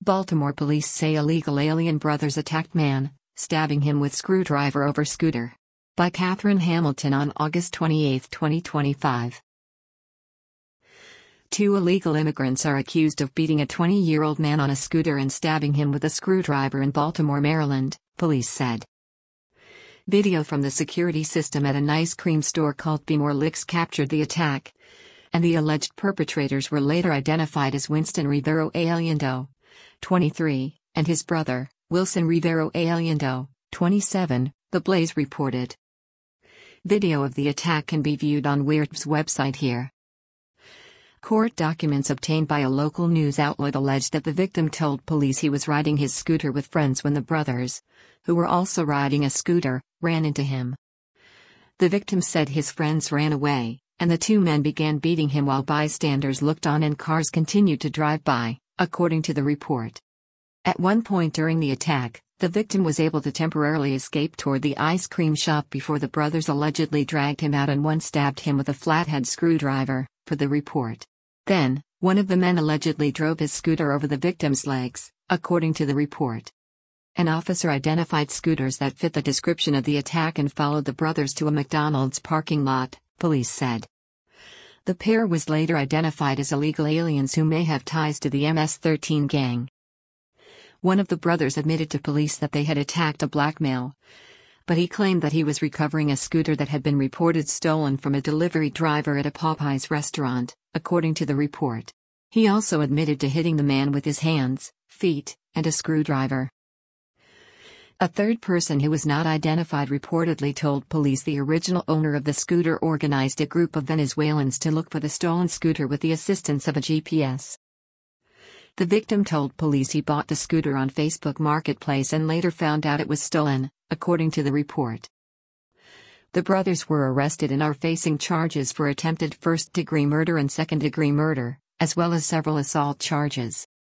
Baltimore police say illegal alien brothers attacked man, stabbing him with screwdriver over scooter. By Catherine Hamilton on August 28, 2025. Two illegal immigrants are accused of beating a 20-year-old man on a scooter and stabbing him with a screwdriver in Baltimore, Maryland, police said. Video from the security system at an ice cream store called Be More Licks captured the attack, and the alleged perpetrators were later identified as Winston Rivero Aliendo, 23, and his brother, Wilson Rivero Aliendo, 27, the Blaze reported. Video of the attack can be viewed on WIRD's website here. Court documents obtained by a local news outlet alleged that the victim told police he was riding his scooter with friends when the brothers, who were also riding a scooter, ran into him. The victim said his friends ran away, and the two men began beating him while bystanders looked on and cars continued to drive by, according to the report. At one point during the attack, the victim was able to temporarily escape toward the ice cream shop before the brothers allegedly dragged him out and one stabbed him with a flathead screwdriver, per the report. Then, one of the men allegedly drove his scooter over the victim's legs, according to the report. An officer identified scooters that fit the description of the attack and followed the brothers to a McDonald's parking lot, police said. The pair was later identified as illegal aliens who may have ties to the MS-13 gang. One of the brothers admitted to police that they had attacked a black male, but he claimed that he was recovering a scooter that had been reported stolen from a delivery driver at a Popeyes restaurant, according to the report. He also admitted to hitting the man with his hands, feet, and a screwdriver. A third person who was not identified reportedly told police the original owner of the scooter organized a group of Venezuelans to look for the stolen scooter with the assistance of a GPS. The victim told police he bought the scooter on Facebook Marketplace and later found out it was stolen, according to the report. The brothers were arrested and are facing charges for attempted first-degree murder and second-degree murder, as well as several assault charges.